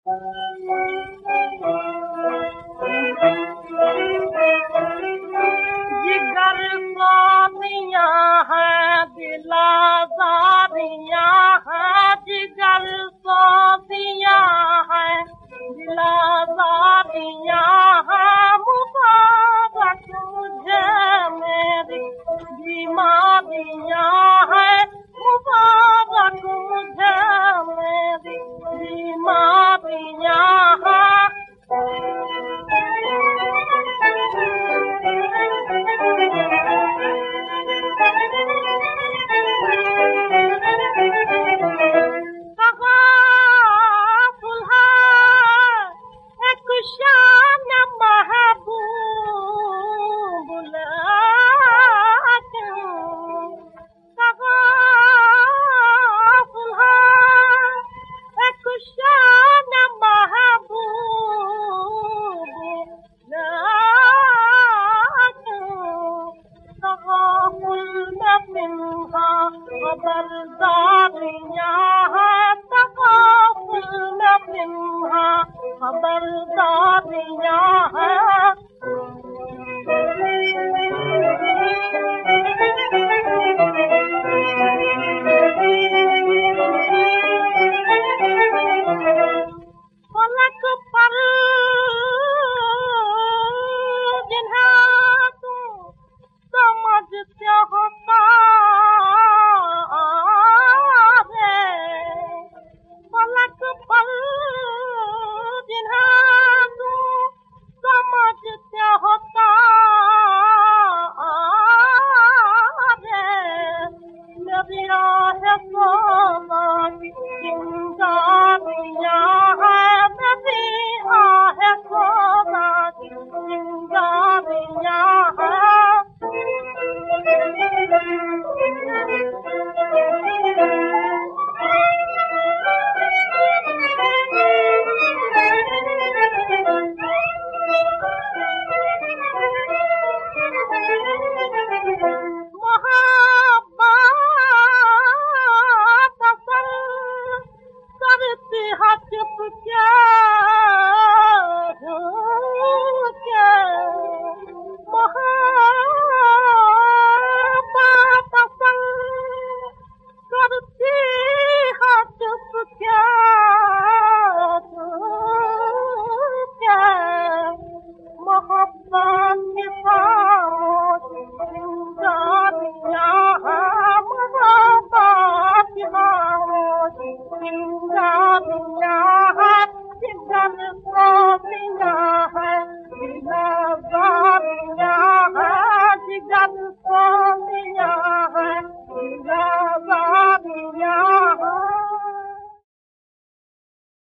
जिगर सादियां हैं दिलादारियां हैं, जिगर सादियां हैं दिलादारियां हैं, मुबारक मुझे मेरी बीमारियां हैं, मुबारक मुझे मेरी बीमारियां हैं। खबरदारियां हैं तकाफुल में पिन्हा, खबरदारियां हैं। फलक पर जिन्हें तुम समझते हो फलक पर जिन्हें तुम समझते हो मेरी राह सोना की चिंगारियां हैं, मेरी राह सोना की चिंगारियां हैं।